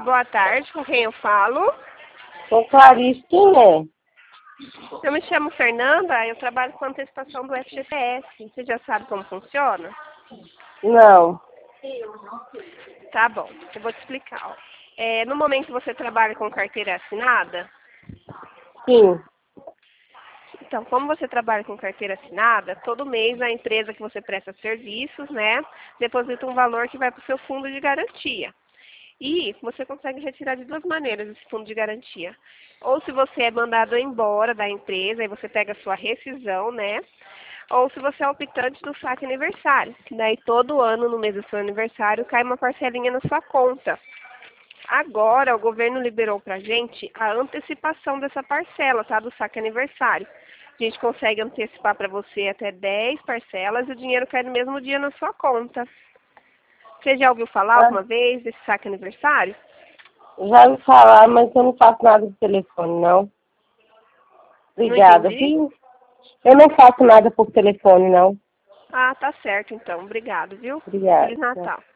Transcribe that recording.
Boa tarde, com quem eu falo? Sou Clarice, quem é? Eu me chamo Fernanda, eu trabalho com antecipação do FGTS. Você já sabe como funciona? Não. Tá bom, eu vou te explicar. Ó. No momento você trabalha com carteira assinada? Sim. Então, como você trabalha com carteira assinada, todo mês a empresa que você presta serviços, né, deposita um valor que vai para o seu fundo de garantia. E você consegue retirar de duas maneiras esse fundo de garantia. Ou se você é mandado embora da empresa, aí você pega a sua rescisão, né? Ou se você é optante do saque aniversário, que daí todo ano, no mês do seu aniversário, cai uma parcelinha na sua conta. Agora, o governo liberou pra gente a antecipação dessa parcela, tá? Do saque aniversário. A gente consegue antecipar para você até 10 parcelas e o dinheiro cai no mesmo dia na sua conta. Você já ouviu falar Ah, alguma vez desse saque aniversário? já ouvi falar, mas eu não faço nada por telefone, não. Não Obrigada, entendi. viu? Eu não faço nada por telefone, não. Ah, tá certo então. Obrigado, viu? Feliz Obrigada. Natal.